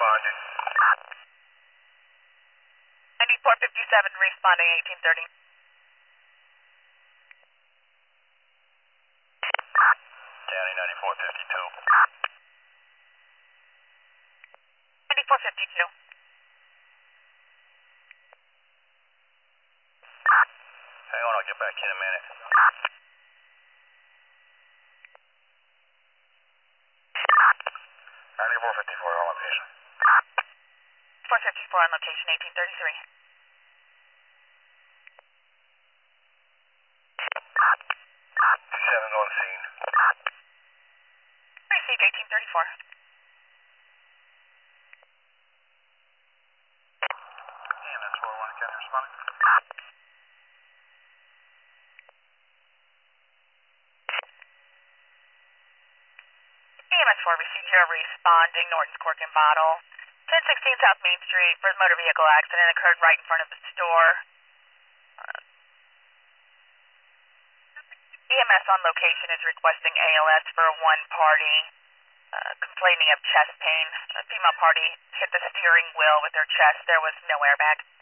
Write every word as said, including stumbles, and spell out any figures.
responding. ninety-four fifty-seven responding eighteen thirty. County ninety-four fifty-two. ninety-four fifty-two. Hang on, I'll get back in a minute. ninety-four fifty-four on location. four fifty-four on location eighteen thirty-three. seven on scene. Received eighteen thirty-four. E M S four one, County responding. E M S four received zero responding Norton's Cork and Bottle. ten sixteen South Main Street. First motor vehicle accident occurred right in front of the store. Uh, E M S on location is requesting A L S for one party, uh, complaining of chest pain. A female party hit the steering wheel with her chest. There was no airbag.